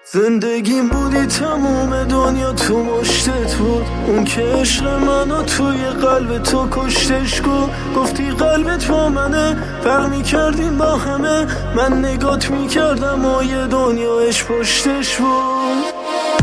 زندگیم بودی تموم دنیا تو مشتت بود. اون که عشق منو توی قلب تو کشتش گفتی قلبت با منه، فرق میکردیم با همه. من نگات میکردم و یه دنیا عشق پشتش بود.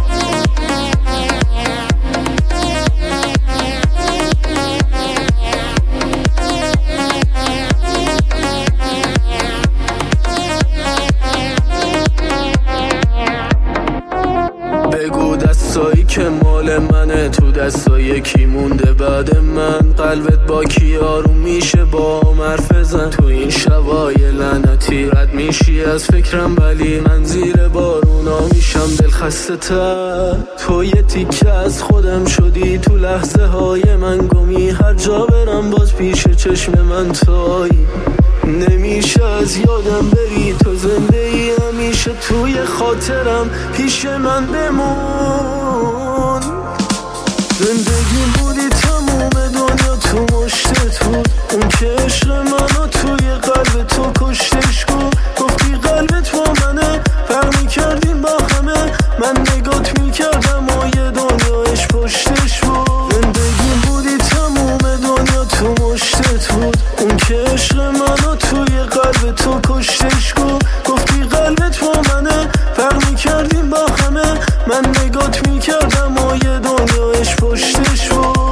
بگو دستایی که مال منه تو دستای کی مونده بعد من؟ قلبت با کی آروم میشه با حرف بزن؟ تو این شبای لعنتی رد میشی از فکرم، ولی من زیر بارونا میشم دل خسته تر. تو یه تیکه از خودم شدی تو لحظه های من گمی، هر جا برم باز پیش چشم من تایی. نمیشه از یادم بری، تو زنده ای همیشه توی خاطرم، پیش من بمون. زندگیم بودی تموم دنیا تو مشتت بود. اون که عشق منو توی قلب تو کشتش گفتی قلبت با منه، فرق میکردیم با همه. من نگات میکردم و یه دنیا عشق پشتش بود. زندگیم بودی تموم دنیا تو مشتت بود. اون که عشق منو توی قلب تو کشتش گفتی قلبت با منه، فرق میکردیم با همه. من نگات میکردم و یه دنیا عشق پشتش بود.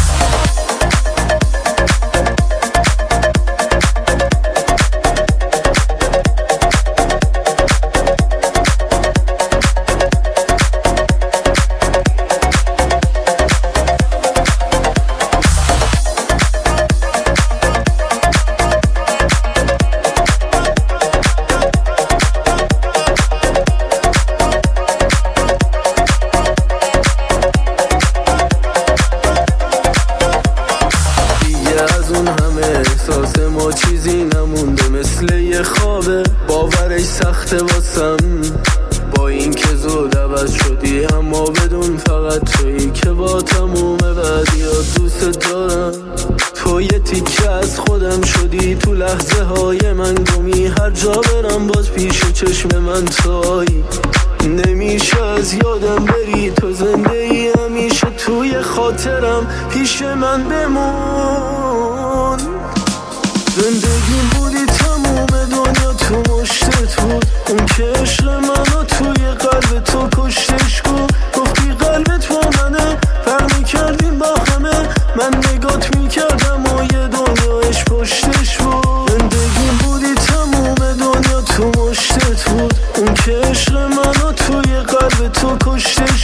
احساس ما چیزی نمونده، مثل یه خوابه، باورش سخته واسم. با این که زود عوض شدی اما بدون فقط تویی که با تموم بعدیات دوست دارم. تو یه تیکه از خودم شدی تو لحظه های من گمی، هر جا برم باز پیش چشم من تایی. نمیشه از یادم بری، تو زنده ای همیشه توی خاطرم، پیش من بمون. زندگیم بودی تموم دنیا تو مشتت بود. اون که عشق منو توی قلب تو کشتش گفتی قلبت با منه، فرق میکردیم با همه. من نگات میکردم و یه دنیا عشق پشتش بود. زندگیم بودی تموم دنیا تو مشتت بود. اون که عشق منو توی قلب تو کشتش